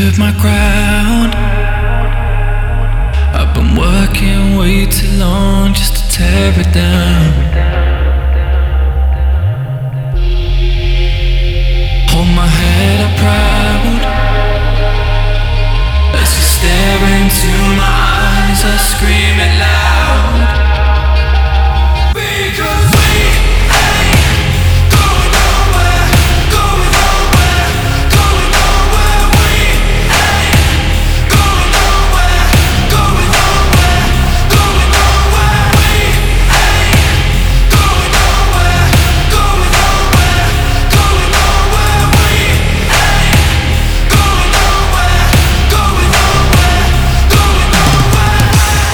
stood my ground. I've been working way too long just to tear it down. Hold my head up proud as you stare into my eyes. I scream it loud because we ain't going nowhere, going nowhere, going nowhere. We ain't going nowhere, going nowhere, going nowhere. We ain't going nowhere, going nowhere, going nowhere. We ain't going nowhere, going nowhere, going nowhere.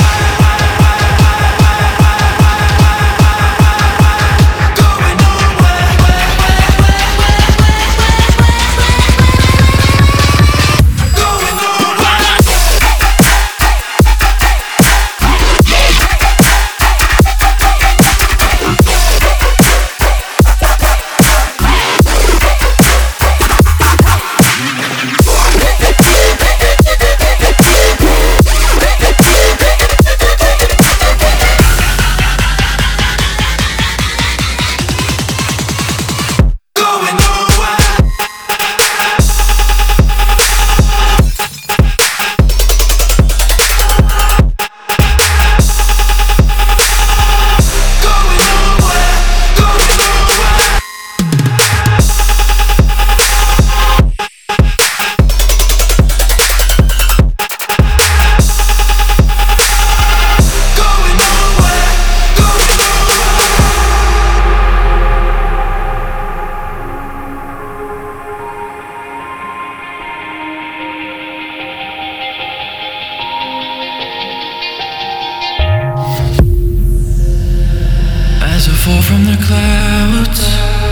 As I fall from the clouds,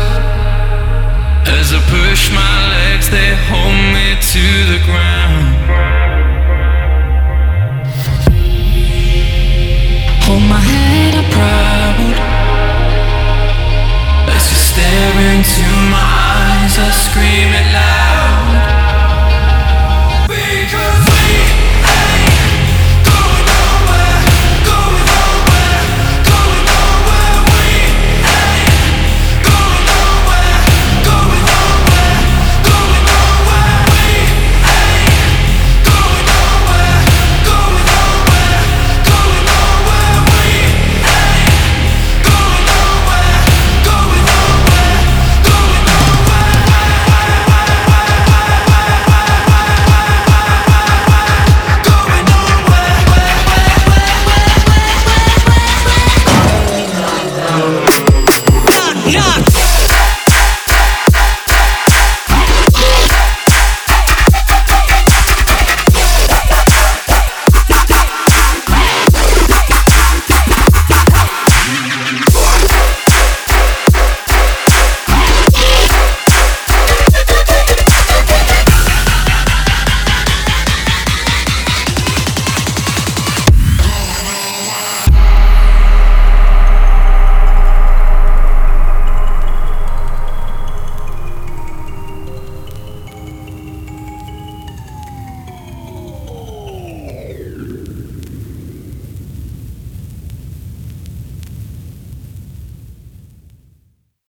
as I push my legs, they hold me to the ground. Hold my head up proud as you stare into my eyes. I scream it loud because we ain't going nowhere, going nowhere, going nowhere. We ain't going nowhere, going nowhere, going nowhere. We ain't going nowhere, going nowhere, going nowhere. We ain't going nowhere, going nowhere, going nowhere. Knock, knock.